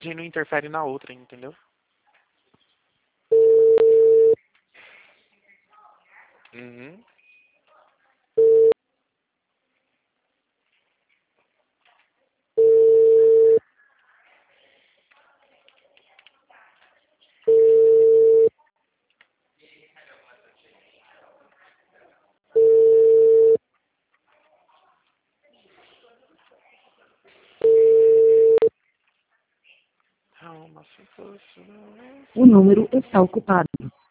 não interfere na outra, entendeu? Uhum. O número está ocupado.